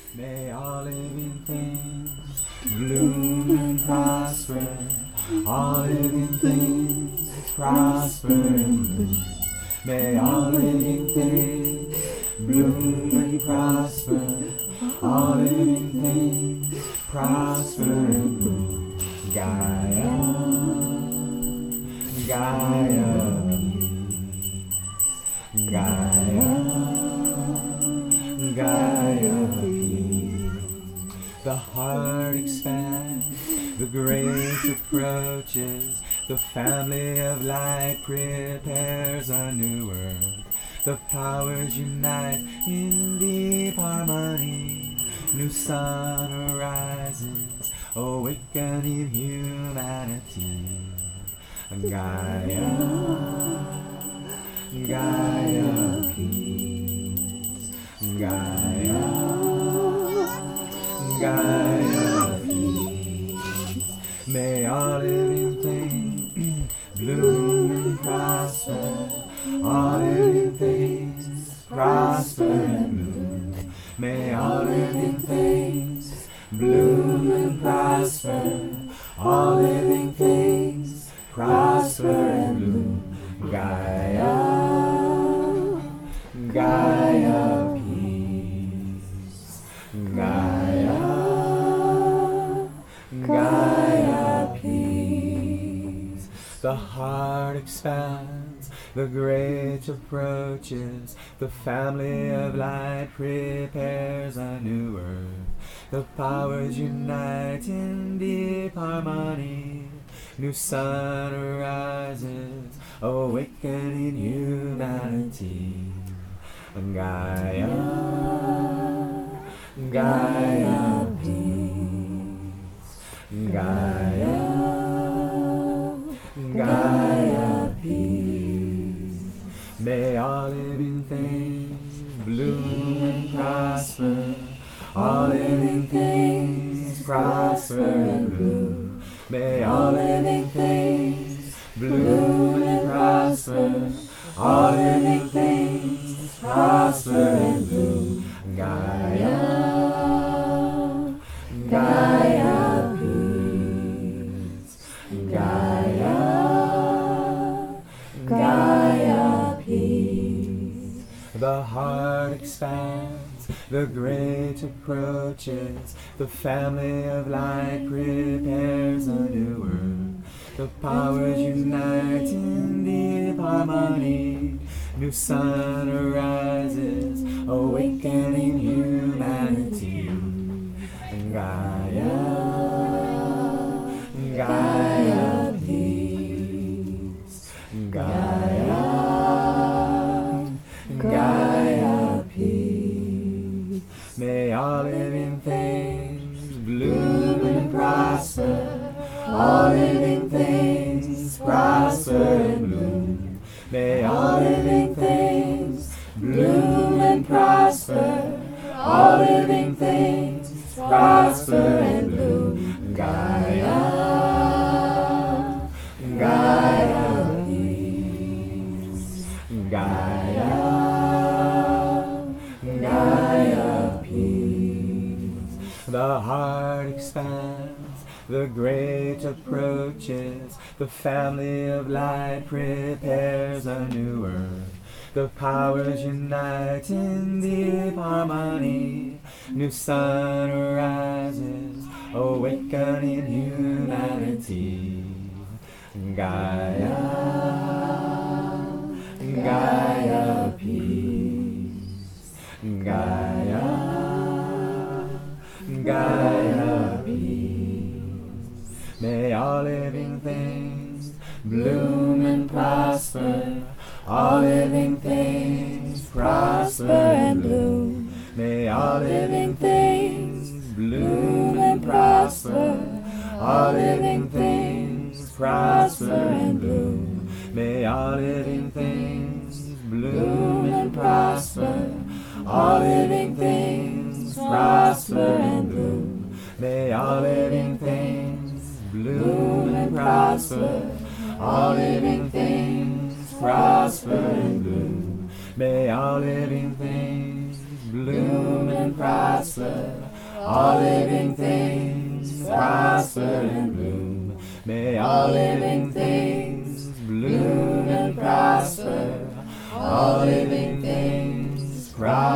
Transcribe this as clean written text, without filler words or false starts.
May all living things bloom and prosper. All living things prosper and bloom. May all living things bloom and prosper. All living things prosper and bloom. Gaia, Gaia, Gaia, Gaia. The heart expands, the grace approaches, the family of light prepares a new earth. The powers unite in deep harmony, new sun arises, awakening humanity. Gaia, Gaia peace, Gaia, Gaia peace. May all living things bloom and prosper. All living things prosper and bloom. May all living things bloom and prosper. All living things prosper and bloom. Gaia, Gaia peace, Gaia, Gaia peace. The heart expands, the great approaches, the family of light prepares a new earth. The powers unite in deep harmony, new sun arises, awakening humanity. Gaia, Gaia peace, Gaia, Gaia peace. May all living things bloom and prosper. All living things prosper and bloom. May all living things bloom and prosper. All living things prosper and bloom. Gaia, Gaia peace, Gaia, Gaia peace. The heart expands, the great approaches, the family of light prepares a new earth. The powers unite in deep harmony, new sun arises, awakening humanity. Gaia, Gaia peace, Gaia, Gaia peace. May all living things bloom and prosper. All living things prosper and bloom. May all living things bloom and prosper. All living things prosper and bloom. Gaia, Gaia peace, Gaia, Gaia peace. The heart expands, the great approaches, the family of light prepares a new earth. The powers unite in deep harmony, new sun arises, awakening humanity. Gaia, Gaia peace, Gaia, Gaia peace. May all living things bloom and prosper. All living things prosper and bloom. May all living things bloom and prosper. All living things prosper and bloom. May all living things bloom and prosper. All living things prosper and bloom. May all living things bloom and prosper. All living things prosper and bloom. May all living things bloom and prosper. all living things prosper and bloom. May all living things bloom and prosper. All living things prosper.